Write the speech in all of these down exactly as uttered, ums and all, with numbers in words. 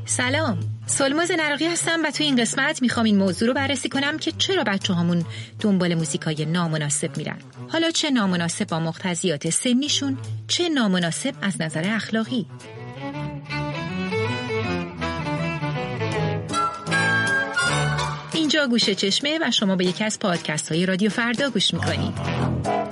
سلام، سلموز نراقی هستم و توی این قسمت میخوام این موضوع رو بررسی کنم که چرا بچه هامون دنبال موزیکای نامناسب میرن. حالا چه نامناسب با مقتضیات سنیشون، چه نامناسب از نظر اخلاقی. اینجا گوشه چشمه و شما به یکی از پادکست های رادیو فردا گوش میکنید.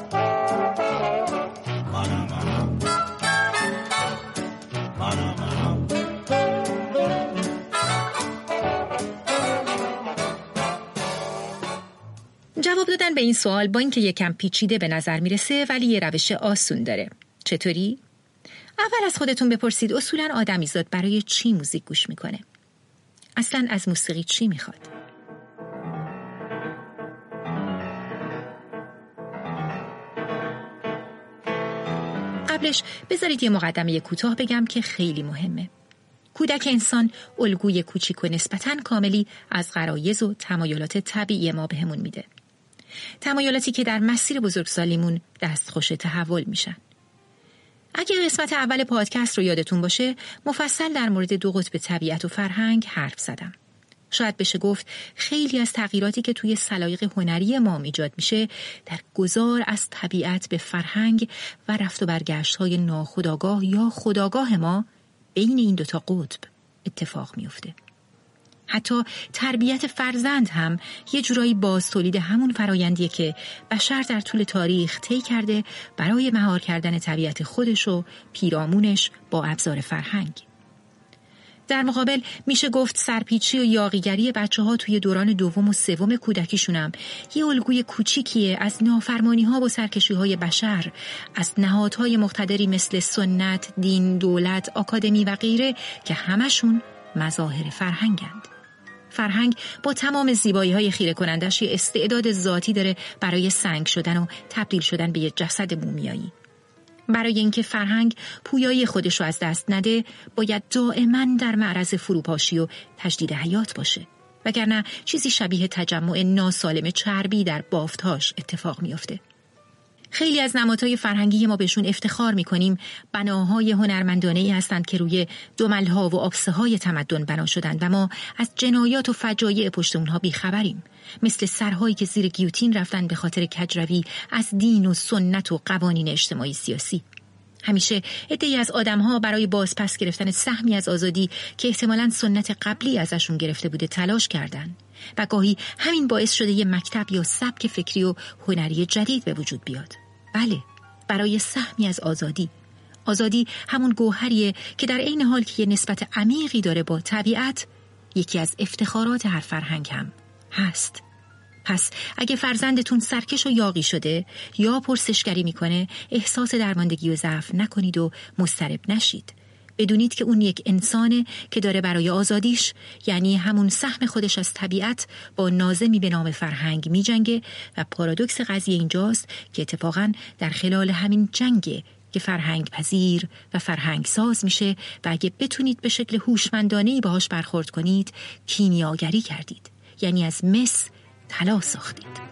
جواب دادن به این سوال با اینکه یکم پیچیده به نظر میرسه ولی یه روش آسون داره. چطوری؟ اول از خودتون بپرسید اصولاً آدمیزاد برای چی موزیک گوش میکنه؟ اصلاً از موسیقی چی میخواد؟ قبلش بذارید یه مقدمه کوتاه بگم که خیلی مهمه. کودک انسان الگوی کوچیک و نسبتاً کاملی از غرایز و تمایلات طبیعی ما بهمون میده. تمایلاتی که در مسیر بزرگسالیمون دستخوش تحول میشن. اگه قسمت اول پادکست رو یادتون باشه، مفصل در مورد دو قطب طبیعت و فرهنگ حرف زدم. شاید بشه گفت خیلی از تغییراتی که توی سلایق هنری ما ایجاد میشه در گذار از طبیعت به فرهنگ و رفت و برگشت‌های ناخودآگاه یا خودآگاه ما بین این دوتا قطب اتفاق میفته. حتی تربیت فرزند هم یه جورایی باز تولید همون فرایندیه که بشر در طول تاریخ طی کرده برای مهار کردن طبیعت خودش و پیرامونش با ابزار فرهنگ. در مقابل میشه گفت سرپیچی و یاغیگری بچه ها توی دوران دوم و سوم کودکیشون هم یه الگوی کوچیکیه از نافرمانی ها و سرکشی های بشر، از نهادهای مقتدری مثل سنت، دین، دولت، آکادمی و غیره که همشون مظاهر فرهنگند. فرهنگ با تمام زیبایی های خیره کنندش یه استعداد ذاتی داره برای سنگ شدن و تبدیل شدن به یه جسد مومیایی. برای اینکه فرهنگ پویایی خودش رو از دست نده، باید دائما در معرض فروپاشی و تجدید حیات باشه. وگرنه چیزی شبیه تجمع ناسالم چربی در بافتهاش اتفاق میفته. خیلی از نمادهای فرهنگی ما بهشون افتخار میکنیم، بناهای هنرمندانه‌ای هستند که روی دملها و آبسه‌های تمدن بنا شدند و ما از جنایات و فجایع پشت اونها بیخبریم. مثل سرهایی که زیر گیوتین رفتن به خاطر کجروی از دین و سنت و قوانین اجتماعی سیاسی. همیشه عده‌ای از آدم‌ها برای بازپس گرفتن سهمی از آزادی که احتمالاً سنت قبلی ازشون گرفته بوده تلاش کردن و گاهی همین باعث شده یه مکتب یا سبک فکری و هنری جدید به وجود بیاد. بله، برای سهمی از آزادی. آزادی همون گوهریه که در عین حال که یه نسبت عمیقی داره با طبیعت، یکی از افتخارات هر فرهنگ هم هست. پس اگه فرزندتون سرکش و یاغی شده یا پرسشگری میکنه، احساس درماندگی و ضعف نکنید و مضطرب نشید. بدونید که اون یک انسانه که داره برای آزادیش، یعنی همون سهم خودش از طبیعت، با ناظمی به نام فرهنگ میجنگه و پارادوکس قضیه اینجاست که اتفاقاً در خلال همین جنگه که فرهنگ پذیر و فرهنگ ساز میشه و اگه بتونید به شکل هوشمندانه‌ای باهاش برخورد کنید، کیمیاگری کردید. یعنی از مس طلا ساختید.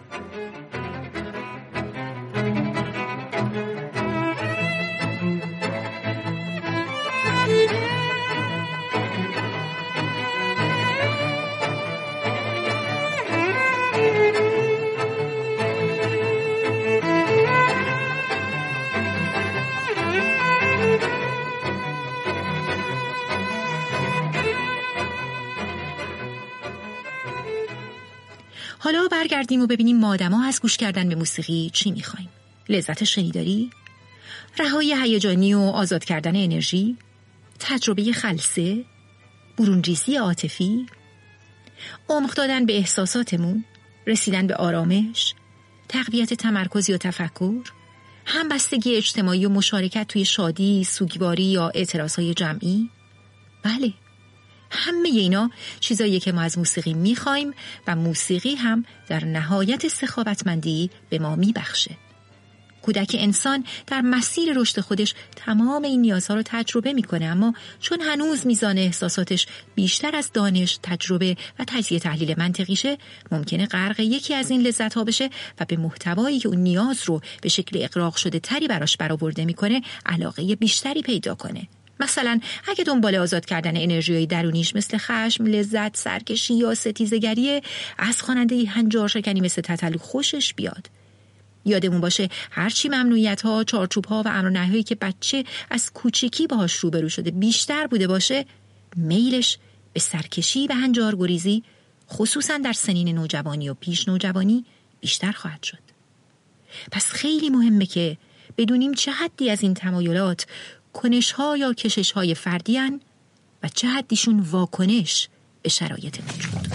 حالا برگردیم و ببینیم ما آدم‌ها از گوش کردن به موسیقی چی می‌خوایم. لذت شنیداری؟ رهایی هیجانی و آزاد کردن انرژی؟ تجربه خلسه؟ برونریزی عاطفی؟ عمق دادن به احساساتمون؟ رسیدن به آرامش؟ تقویت تمرکز یا تفکر؟ همبستگی اجتماعی و مشارکت توی شادی، سوگواری یا اعتراضهای جمعی؟ بله، همه اینا چیزاییه که ما از موسیقی میخوایم و موسیقی هم در نهایت سخاوتمندی به ما میبخشه. کودک انسان در مسیر رشد خودش تمام این نیازها رو تجربه میکنه، اما چون هنوز میزان احساساتش بیشتر از دانش، تجربه و تجزیه تحلیل منطقیشه، ممکنه غرق یکی از این لذت‌ها بشه و به محتوایی که اون نیاز رو به شکل اغراق شده تری براش برآورده میکنه علاقه بیشتری پیدا کنه. مثلا اگه دنبال آزاد کردن انرژی‌های درونیش مثل خشم، لذت، سرکشی یا ستیزگریه، از خواننده هنجار شکنی مثل تتلو خوشش بیاد. یادمون باشه هرچی ممنوعیت‌ها، چارچوب‌ها و امر و نهی‌هایی که بچه از کوچیکی باهاش روبرو شده بیشتر بوده باشه، میلش به سرکشی و هنجارگریزی خصوصا در سنین نوجوانی و پیش نوجوانی بیشتر خواهد شد. پس خیلی مهمه که بدونیم چه حدی از این تمایلات کنش‌ها یا کشش‌های فردی هن و چه حدیشون واکنش به شرایط موجود.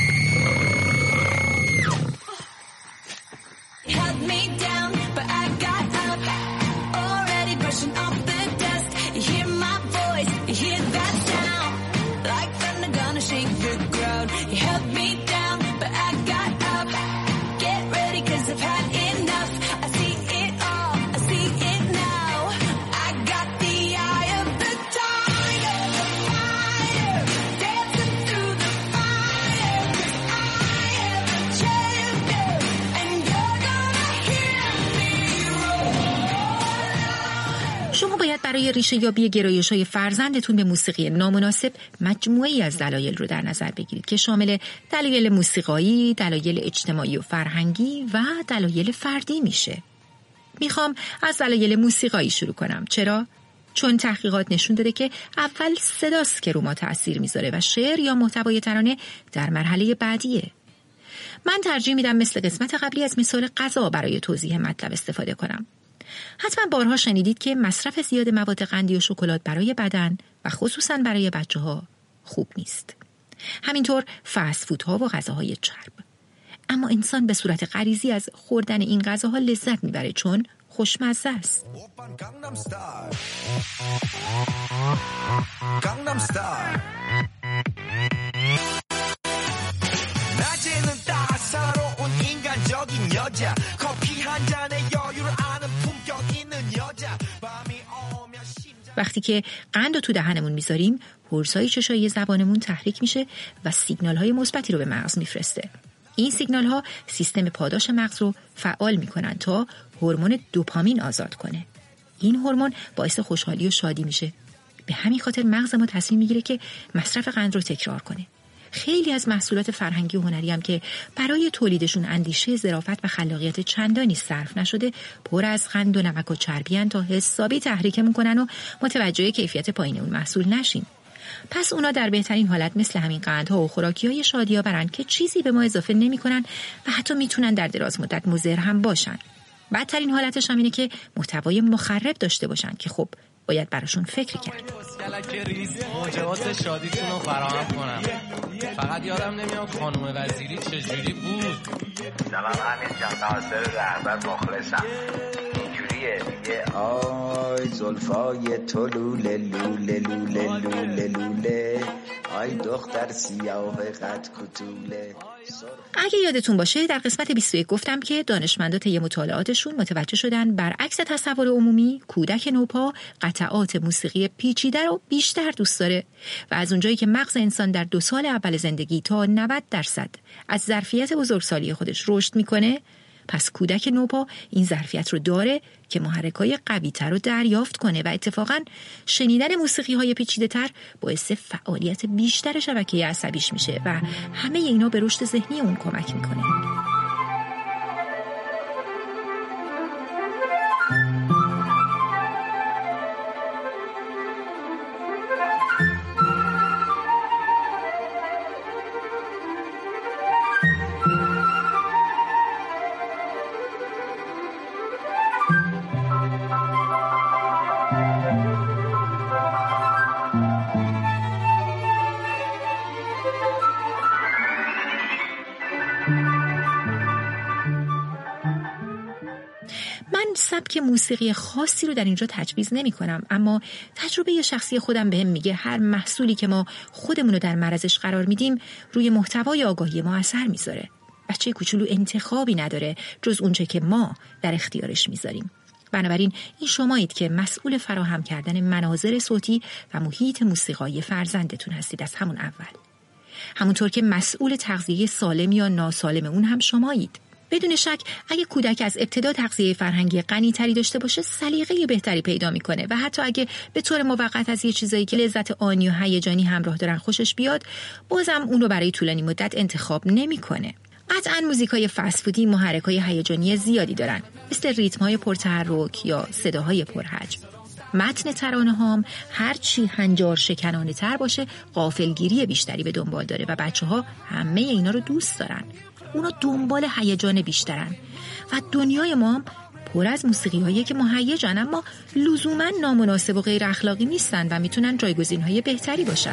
برای ریشه یابی گرایش‌های فرزندتون به موسیقی نامناسب مجموعه‌ای از دلایل رو در نظر بگیرید که شامل دلایل موسیقایی، دلایل اجتماعی و فرهنگی و دلایل فردی میشه. میخوام از دلایل موسیقایی شروع کنم. چرا؟ چون تحقیقات نشون داده که اول صداست که رو ما تأثیر میذاره و شعر یا محتوای ترانه در مرحله بعدیه. من ترجیح میدم مثل قسمت قبلی از مثال غذا برای توضیح مطلب استفاده کنم. حتما بارها شنیدید که مصرف زیاد مواد قندی و شکلات برای بدن و خصوصا برای بچه‌ها خوب نیست. همینطور فست فودها و غذاهای چرب. اما انسان به صورت غریزی از خوردن این غذاها لذت میبره چون خوشمزه است. وقتی که قند رو تو دهنمون میذاریم، پرسای چشایی زبانمون تحریک میشه و سیگنال های مثبتی رو به مغز میفرسته. این سیگنال ها سیستم پاداش مغز رو فعال میکنن تا هورمون دوپامین آزاد کنه. این هورمون باعث خوشحالی و شادی میشه. به همین خاطر مغز ما تصمیم میگیره که مصرف قند رو تکرار کنه. خیلی از محصولات فرهنگی و هنری هم که برای تولیدشون اندیشه ظرافت و خلاقیت چندانی صرف نشده، پر از قند و نمک و چربی ان تا حسابی تحریکمون کنن و متوجه کیفیت پایین اون محصول نشیم. پس اونا در بهترین حالت مثل همین قندها و خوراکی‌های شادی‌آورن که چیزی به ما اضافه نمی‌کنن و حتی میتونن در دراز مدت مضر هم باشن. بدترین حالتش هم اینه که محتوای مخرب داشته باشن که خب باید براشون فکر کرد. موجبات شادیتون رو فراهم کنم. فقط یادم نمیاد خانم وزیری چجوری بود. سلام همین جان، ناصر رهبر مخلصم. اینجوریه دیگه. آی زلفای تو لوله لوله لوله لوله لوله، آی دختر سیاه قد کتوله. اگه یادتون باشه در قسمت بیست و یک گفتم که دانشمندا طی مطالعاتشون متوجه شدن برعکس تصور عمومی، کودک نوپا قطعات موسیقی پیچیده رو بیشتر دوست داره و از اونجایی که مغز انسان در دو سال اول زندگی تا نود درصد از ظرفیت بزرگسالی خودش رشد میکنه، پس کودک نوپا این ظرفیت رو داره که محرک‌های قوی‌تر رو دریافت کنه و اتفاقاً شنیدن موسیقی‌های پیچیده‌تر باعث فعالیت بیشتر شبکه عصبیش میشه و همه اینا به رشد ذهنی اون کمک میکنه. سبک موسیقی خاصی رو در اینجا تجویز نمی کنم، اما تجربه شخصی خودم بهم میگه هر محصولی که ما خودمون رو در معرضش قرار میدیم روی محتوای آگاهی ما اثر میذاره. بچه کوچولو انتخابی نداره جز اونچه که ما در اختیارش میذاریم. بنابراین این شمایید که مسئول فراهم کردن مناظر صوتی و محیط موسیقایی فرزندتون هستید از همون اول. همونطور که مسئول تغذیه سالم یا ناسالم اون هم شمایید. بدون شک اگه کودک از ابتدا تغذیه فرهنگی غنی‌تری داشته باشه سلیقه بهتری پیدا میکنه و حتی اگه به طور موقت از یه چیزایی که لذت آنی و هیجانی همراه دارن خوشش بیاد، بازم اون رو برای طولانی مدت انتخاب نمیکنه. قطعاً موزیکای فست فودی محرکای هیجانی زیادی دارن، مثل ریتم‌های پرتحرک یا صداهای پرحجم. متن ترانه‌هام هر چی هنجار شکنانه تر باشه، غافلگیری بیشتری به دنبال داره و بچه‌ها همه اینا رو دوست دارن. اونا دنبال هیجان بیشترن و دنیای ما هم پر از موسیقی‌هایی که مهیجن اما لزوماً نامناسب و غیر اخلاقی نیستن و میتونن جایگزین‌های بهتری باشن.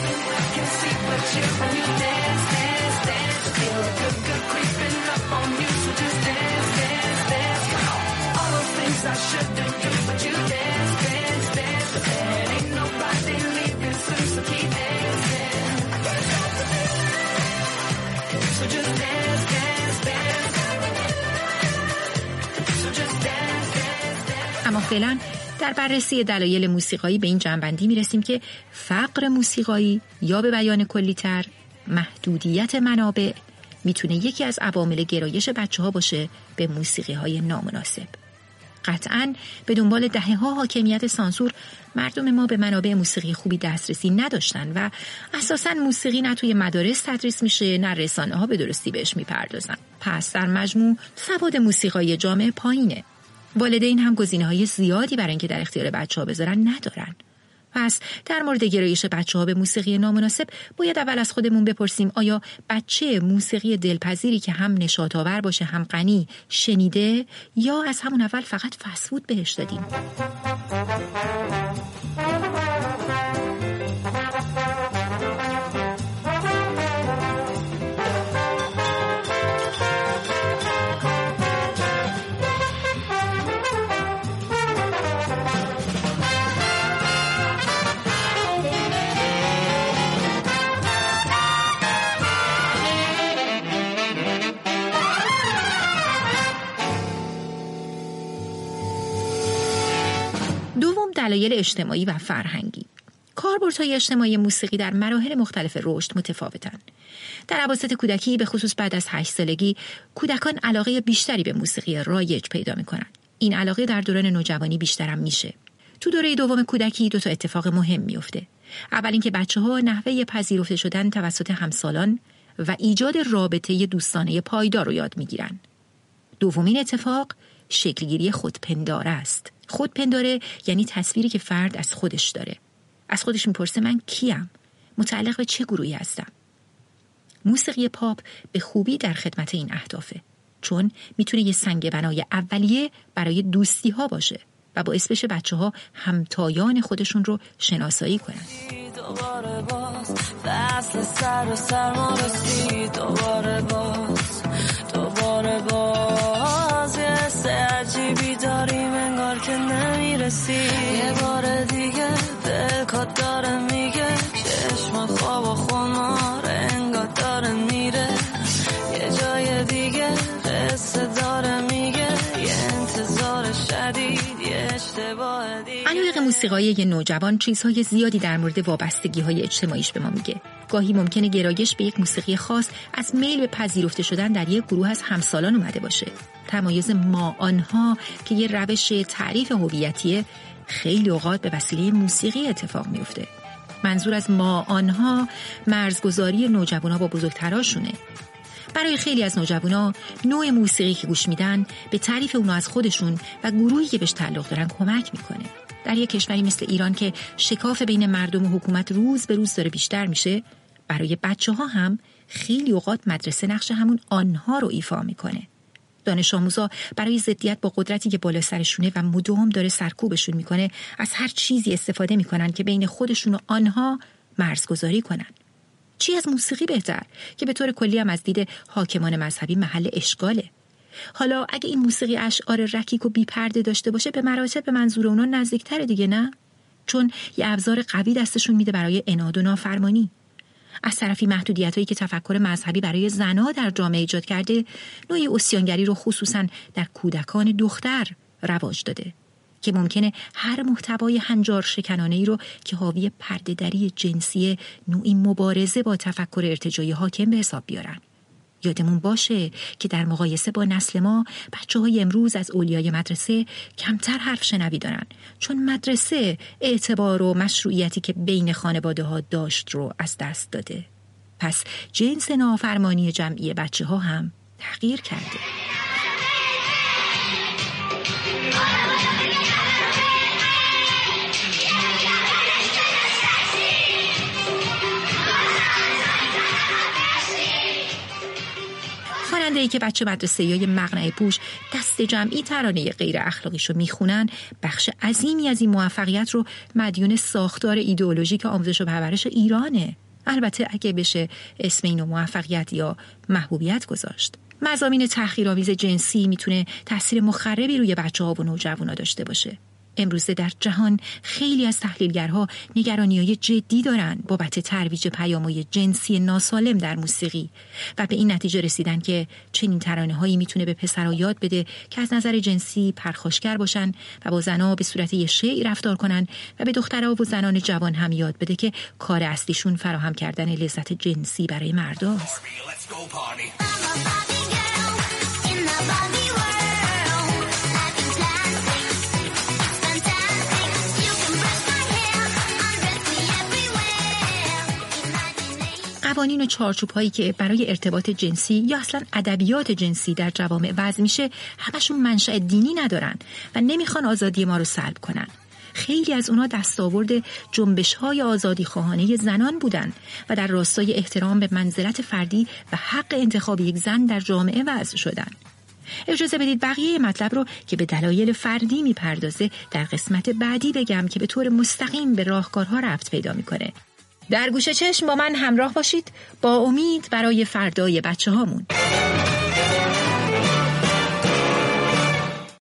اما فعلا در بررسی دلایل موسیقایی به این جنبندی میرسیم که فقر موسیقایی یا به بیان کلی‌تر محدودیت منابع میتونه یکی از عوامل گرایش بچه‌ها باشه به موسیقی‌های نامناسب. قطعاً به دنبال دهه‌ها حاکمیت سانسور مردم ما به منابع موسیقی خوبی دسترسی نداشتن و اساساً موسیقی نه توی مدارس تدریس میشه نه رسانه‌ها به درستی بهش میپردازن. پس در مجموع سواد موسیقایی جامعه پایینه. والدین هم گزینه‌های زیادی برای اینکه در اختیار بچه‌ها بذارن ندارن. پس در مورد گرایش بچه‌ها به موسیقی نامناسب باید اول از خودمون بپرسیم آیا بچه موسیقی دلپذیری که هم نشاط‌آور باشه هم غنی شنیده یا از همون اول فقط فست فود بهش دادیم؟ دلایل اجتماعی و فرهنگی. کاربردهای اجتماعی موسیقی در مراحل مختلف رشد متفاوتن. در اواسط کودکی به خصوص بعد از هشت سالگی کودکان علاقه بیشتری به موسیقی رایج پیدا میکنن. این علاقه در دوران نوجوانی بیشتر هم میشه. تو دوره دوم کودکی دو تا اتفاق مهم میفته. اول اینکه بچه‌ها نحوه پذیرفته شدن توسط همسالان و ایجاد رابطه دوستانه پایدار رو یاد میگیرن. دومین اتفاق شکلگیری خودپنداره است. خودپنداره یعنی تصویری که فرد از خودش داره. از خودش میپرسه من کیم؟ متعلق به چه گروهی هستم؟ موسیقی پاپ به خوبی در خدمت این اهدافه، چون میتونه یه سنگ بنای اولیه برای دوستی ها باشه و باعث بشه بچه ها همتایان خودشون رو شناسایی کنن. دوباره باز فصل سر و سرما رسید، دوباره باز دوباره باز یه حس عجیبی داریم انگار که نمیرسی. یه بار دیگه دل کات داره میگه چشم خواب و خمار انگار داره میره. یه جای دیگه قصه داره میگه یه انتظار شدید یه اشتباه دیگه. علایق موسیقایی یه نوجوان چیزهای زیادی در مورد وابستگی‌های اجتماعیش به ما میگه. گاهی ممکنه گرایش به یک موسیقی خاص از میل به پذیرفته شدن در یک گروه از همسالان اومده باشه. تمایز ما آنها که یه روش تعریف هویتیه خیلی اوقات به وسیله موسیقی اتفاق میفته. منظور از ما آنها مرزگذاری نوجوانا با بزرگتراشونه. برای خیلی از نوجوانا نوع موسیقی که گوش میدن به تعریف اونا از خودشون و گروهی که بهش تعلق دارن کمک میکنه. در یک کشوری مثل ایران که شکاف بین مردم و حکومت روز به روز داره بیشتر میشه، برای بچه ها هم خیلی اوقات مدرسه نقش همون آنها رو ایفا میکنه. دانش آموزا برای ضدیت با قدرتی که بالا سرشونه و مدام داره سرکوبشون میکنه از هر چیزی استفاده میکنن که بین خودشون و آنها مرزگذاری کنن. چی از موسیقی بهتر که به طور کلی هم از دید حاکمان مذهبی محل اشغاله. حالا اگه این موسیقی اشعار رکیک و بی پرده داشته باشه به مراتب به منظور اونا نزدیکتره دیگه، نه؟ چون یه ابزار قوی دستشون میده برای عناد و نافرمانی. از طرفی محدودیتایی که تفکر مذهبی برای زنها در جامعه ایجاد کرده نوعی عصیانگری رو خصوصا در کودکان دختر رواج داده که ممکنه هر محتوای هنجار شکنانه‌ای رو که حاوی پرده‌دری جنسی نوعی مبارزه با تفکر ارتجاعی حاکم به حساب بیارن. یادمون باشه که در مقایسه با نسل ما بچه های امروز از اولیای مدرسه کمتر حرف شنوی دارن، چون مدرسه اعتبار و مشروعیتی که بین خانواده ها داشت رو از دست داده. پس جنس نافرمانی جمعی بچه ها هم تغییر کرده. خواننده‌ای که بچه مدرسه‌ای مقنعه پوش دست جمعی ترانه غیر اخلاقیشو میخونن، بخش عظیمی از این موفقیت رو مدیون ساختار ایدئولوژیک آموزش و پرورش ایرانه. البته اگه بشه اسم اینو موفقیت یا محبوبیت گذاشت. مضامین تحقیرآمیز جنسی میتونه تاثیر مخربی روی بچه‌ها و نوجوانا داشته باشه. امروزه در جهان خیلی از تحلیلگرها نگرانی‌های جدی دارن بابت ترویج پیام‌های جنسی ناسالم در موسیقی و به این نتیجه رسیدن که چنین ترانه‌هایی میتونه به پسرها یاد بده که از نظر جنسی پرخاشگر باشن و با زن‌ها به صورت یه شیء رفتار کنن و به دخترها و زنان جوان هم یاد بده که کار اصلیشون فراهم کردن لذت جنسی برای مرداست. قوانین و چارچوب‌هایی که برای ارتباط جنسی یا اصلا ادبیات جنسی در جوامع وضع میشه همشون منشأ دینی ندارن و نمیخوان آزادی ما رو سلب کنن. خیلی از اونها دستاورد جنبش‌های آزادی خواهانه زنان بودن و در راستای احترام به منزلت فردی و حق انتخاب یک زن در جامعه وضع شدن. اجازه بدید بقیه مطلب رو که به دلایل فردی میپردازه در قسمت بعدی بگم که به طور مستقیم به راهکارها ربط پیدا میکنه. در گوشه چشم با من همراه باشید با امید برای فردای بچه هامون.